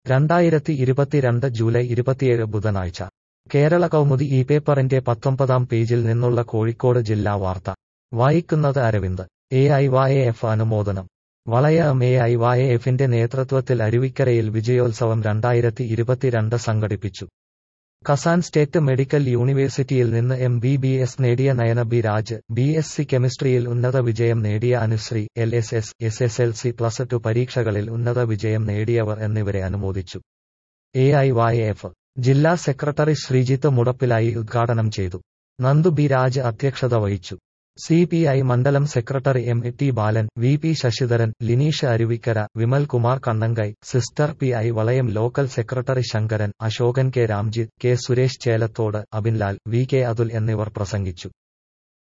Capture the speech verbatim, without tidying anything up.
രണ്ടായിരത്തി ഇരുപത്തിരണ്ട് ജൂലൈ ഇരുപത്തിയേഴ് ബുധനാഴ്ച കേരള കൗമുദി ഈ പേപ്പറിന്റെ പത്തൊമ്പതാം പേജിൽ നിന്നുള്ള കോഴിക്കോട് ജില്ലാ വാർത്ത വായിക്കുന്നത് Aravind. A I Y F അനുമോദനം. വളയം എ ഐ വൈ എഫിന്റെ നേതൃത്വത്തിൽ അരുവിക്കരയിൽ വിജയോത്സവം രണ്ടായിരത്തി ഇരുപത്തിരണ്ട് സംഘടിപ്പിച്ചു. കസാൻ സ്റ്റേറ്റ് മെഡിക്കൽ യൂണിവേഴ്സിറ്റിയിൽ നിന്ന് എം ബി ബി എസ് നേടിയ Nayana B Raj, B S C കെമിസ്ട്രിയിൽ ഉന്നത വിജയം നേടിയ Anushree, L S S, S S L C plus two പരീക്ഷകളിൽ ഉന്നത വിജയം നേടിയവർ എന്നിവരെ അനുമോദിച്ചു. എ ഐ വൈ എഫ് ജില്ലാ സെക്രട്ടറി ശ്രീജിത്ത് മുടപ്പിലായി ഉദ്ഘാടനം ചെയ്തു. നന്ദു ബി രാജ് അധ്യക്ഷത വഹിച്ചു. സി പി ഐ മണ്ഡലം secretary M T Balan, V P Sasidharan, Lineesh Aruvikkara, Vimal Kumar Kannankai, sister P I Valayam local secretary Sankaran, Ashokan K Ramjith, K Suresh Chelathode, Abinlal, V K Athul എന്നിവർ പ്രസംഗിച്ചു.